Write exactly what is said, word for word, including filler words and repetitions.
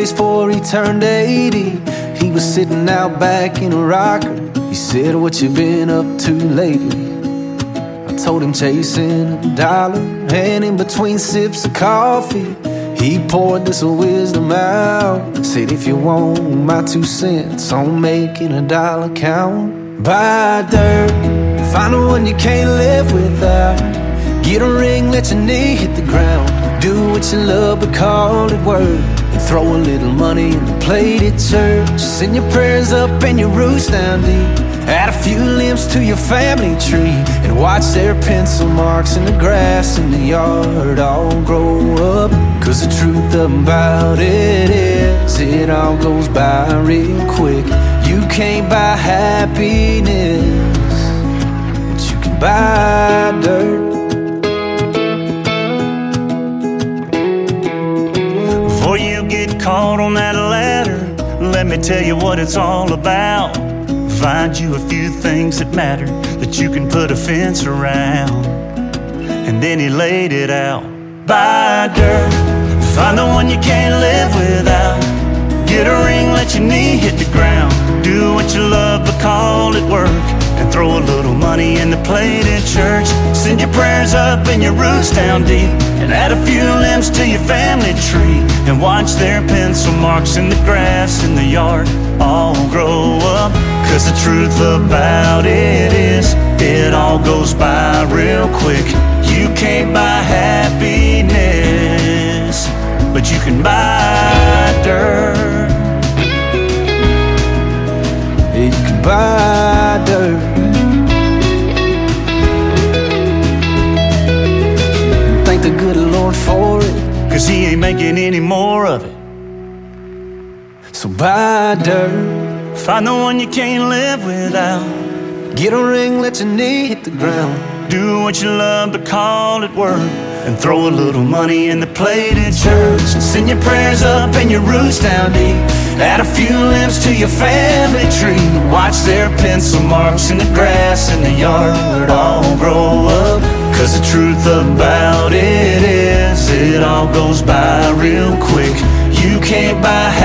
days before he turned eighty. He was sitting out back in a rocker. He said, "What you been up to lately?" I told him chasing a dollar, and in between sips of coffee he poured this wisdom out. Said, "If you want my two cents on making a dollar count, buy dirt, find the one you can't live without. Get a ring, let your knee hit the ground. Do what you love but call it work. And throw a little money in the plate at church. Send your prayers up and your roots down deep. Add a few limbs to your family tree. And watch their pencil marks in the grass in the yard all grow up. Cause the truth about it is, it all goes by real quick. You can't buy happiness, but you can buy dirt." Before you get caught on that ladder, let me tell you what it's all about. Find you a few things that matter that you can put a fence around. And then he laid it out. Buy dirt, find the one you can't live without. Get a ring, let your knee hit the ground. Do what you love but call it work. And throw a little money in the plate at church. Send your prayers up and your roots down deep. And add a few limbs to your family tree. And watch their pencil marks in the grass in the yard all grow up. Cause the truth about it is, it all goes by real quick. You can't buy happiness, but you can buy dirt. You can buy dirt. Thank the good Lord for it, cause he ain't making any more of it. So buy dirt, find the one you can't live without. get a ring, let your knee hit the ground. Do what you love but call it work. And throw a little money in the plate at church. And send your prayers up and your roots down deep. Add a few limbs to your family tree. Watch their pencil marks in the grass in the yard all grow up. Cause the truth about it is, it all goes by real quick. You can't buy